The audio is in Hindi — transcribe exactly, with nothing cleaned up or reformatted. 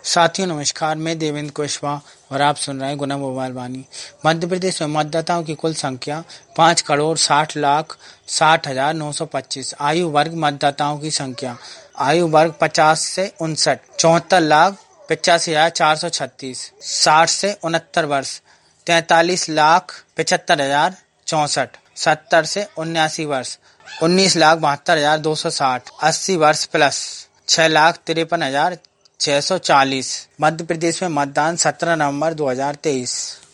साथियों नमस्कार, मैं देवेंद्र कुशवाहा और आप सुन रहे हैं गुना मोबाइल वाणी। मध्य प्रदेश में मतदाताओं की कुल संख्या पाँच करोड़ साठ लाख साठ हजार नौ सौ पच्चीस। आयु वर्ग मतदाताओं की संख्या आयु वर्ग पचास से उनसठ, चौहत्तर लाख पचासी हजार चार सौ छत्तीस, साठ से उनहत्तर वर्ष तैतालीस लाख पचहत्तर हजार चौसठ, सत्तर से उन्यासी वर्ष उन्नीस लाख बहत्तर हजार दो सौ साठ, अस्सी वर्ष प्लस छह लाख तिरपन हजार छह सौ चालीस। मध्य प्रदेश में मतदान सत्रह नवंबर दो हजार तेईस।